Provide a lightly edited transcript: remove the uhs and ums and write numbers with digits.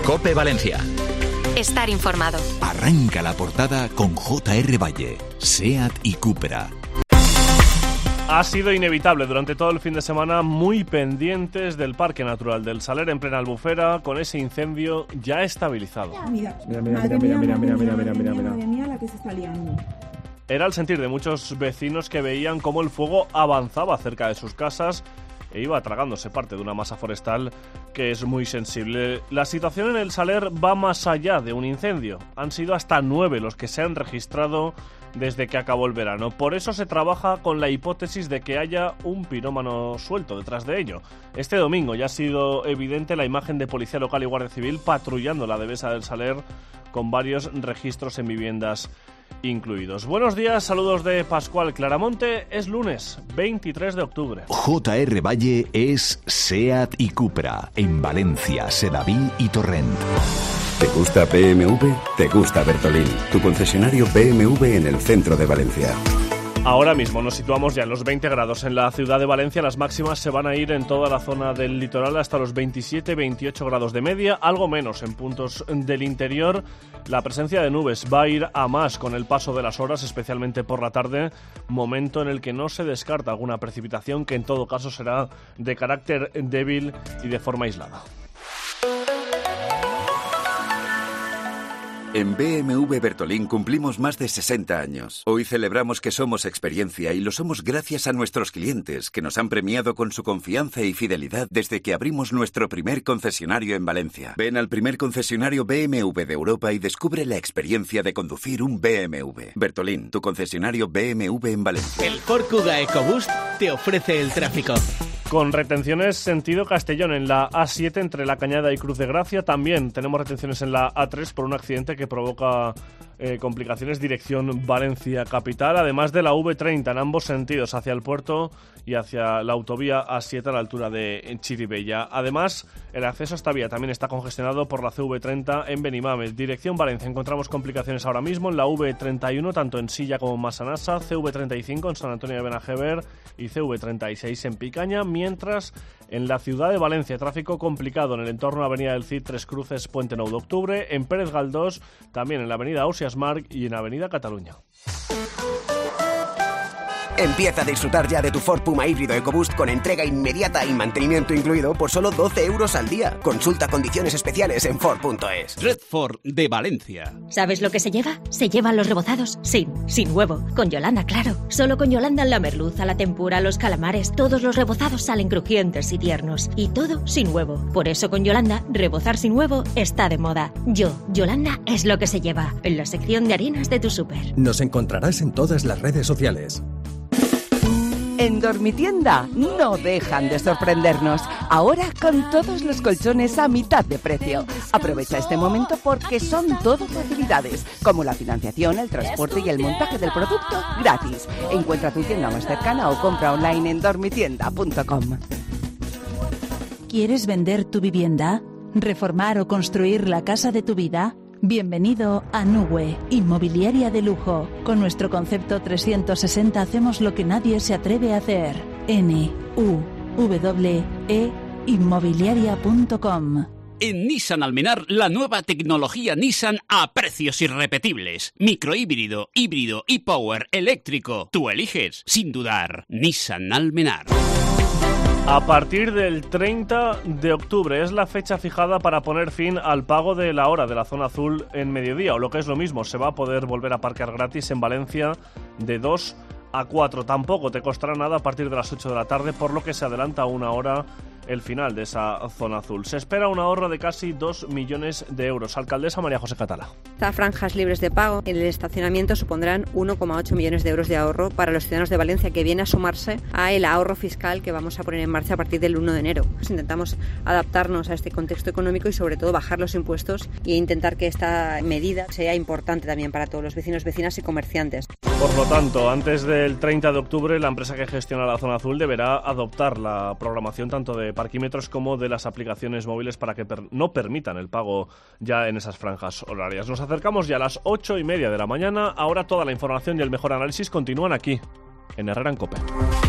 COPE Valencia. Estar informado. Arranca la portada con J.R. Valle, SEAT y Cupra. Ha sido inevitable durante todo el fin de semana, muy pendientes del Parque Natural del Saler en plena Albufera, con ese incendio ya estabilizado. Mira la que se está liando. Era el sentir de muchos vecinos que veían cómo el fuego avanzaba cerca de sus casas e iba tragándose parte de una masa forestal que es muy sensible. La situación en el Saler va más allá de un incendio. Han sido hasta 9 los que se han registrado desde que acabó el verano. Por eso se trabaja con la hipótesis de que haya un pirómano suelto detrás de ello. Este domingo ya ha sido evidente la imagen de Policía Local y Guardia Civil patrullando la dehesa del Saler con varios registros en viviendas incluidos. Buenos días, saludos de Pascual Claramonte. Es lunes 23 de octubre. J.R. Valle es SEAT y Cupra en Valencia, Sedaví y Torrent. ¿Te gusta BMW? ¿Te gusta Bertolín? Tu concesionario BMW en el centro de Valencia. Ahora mismo nos situamos ya en los 20 grados en la ciudad de Valencia. Las máximas se van a ir en toda la zona del litoral hasta los 27-28 grados de media, algo menos en puntos del interior. La presencia de nubes va a ir a más con el paso de las horas, especialmente por la tarde, momento en el que no se descarta alguna precipitación que en todo caso será de carácter débil y de forma aislada. En BMW Bertolín cumplimos más de 60 años. Hoy celebramos que somos experiencia y lo somos gracias a nuestros clientes, que nos han premiado con su confianza y fidelidad desde que abrimos nuestro primer concesionario en Valencia. Ven al primer concesionario BMW de Europa y descubre la experiencia de conducir un BMW. Bertolín, tu concesionario BMW en Valencia. El Ford Kuga EcoBoost te ofrece el tráfico. Con retenciones sentido Castellón en la A7 entre La Cañada y Cruz de Gracia. También tenemos retenciones en la A3 por un accidente que provoca complicaciones dirección Valencia capital, además de la V30 en ambos sentidos, hacia el puerto y hacia la autovía A7 a la altura de Chiribella. Además, el acceso a esta vía también está congestionado por la CV30 en Benimàmet. Dirección Valencia encontramos complicaciones ahora mismo en la V31, tanto en Silla como en Massanassa, CV35 en San Antonio de Benajever y CV36 en Picaña, mientras en la ciudad de Valencia tráfico complicado en el entorno de Avenida del Cid, Tres Cruces, Puente Nou de Octubre, en Pérez Galdós, también en la Avenida Ausiàs Marc y en Avenida Cataluña. Empieza a disfrutar ya de tu Ford Puma híbrido EcoBoost con entrega inmediata y mantenimiento incluido por solo 12 euros al día. Consulta condiciones especiales en Ford.es. Red Ford de Valencia. ¿Sabes lo que se lleva? Se llevan los rebozados sin huevo. Con Yolanda, claro. Solo con Yolanda la merluza, la tempura, los calamares, todos los rebozados salen crujientes y tiernos. Y todo sin huevo. Por eso con Yolanda, rebozar sin huevo está de moda. Yolanda es lo que se lleva. En la sección de harinas de tu súper. Nos encontrarás en todas las redes sociales. En Dormitienda no dejan de sorprendernos. Ahora con todos los colchones a mitad de precio. Aprovecha este momento porque son todo facilidades, como la financiación, el transporte y el montaje del producto gratis. Encuentra tu tienda más cercana o compra online en dormitienda.com. ¿Quieres vender tu vivienda? ¿Reformar o construir la casa de tu vida? Bienvenido a Nube, inmobiliaria de lujo. Con nuestro concepto 360 hacemos lo que nadie se atreve a hacer. NUWE inmobiliaria.com. En Nissan Almenar, la nueva tecnología Nissan a precios irrepetibles. Microhíbrido, híbrido y power eléctrico. Tú eliges, sin dudar. Nissan Almenar. A partir del 30 de octubre es la fecha fijada para poner fin al pago de la hora de la zona azul en mediodía, o lo que es lo mismo, se va a poder volver a aparcar gratis en Valencia de 2 a 4. Tampoco te costará nada a partir de las 8 de la tarde, por lo que se adelanta una hora el final de esa zona azul. Se espera un ahorro de casi 2 millones de euros. Alcaldesa María José Catalá. Estas franjas libres de pago en el estacionamiento supondrán 1,8 millones de euros de ahorro para los ciudadanos de Valencia, que viene a sumarse a el ahorro fiscal que vamos a poner en marcha a partir del 1 de enero. Pues intentamos adaptarnos a este contexto económico y sobre todo bajar los impuestos e intentar que esta medida sea importante también para todos los vecinos, vecinas y comerciantes. Por lo tanto, antes del 30 de octubre, la empresa que gestiona la zona azul deberá adoptar la programación tanto de parquímetros como de las aplicaciones móviles para que no permitan el pago ya en esas franjas horarias. Nos acercamos ya a las 8:30 de la mañana. Ahora toda la información y el mejor análisis continúan aquí, en Herrera en COPE.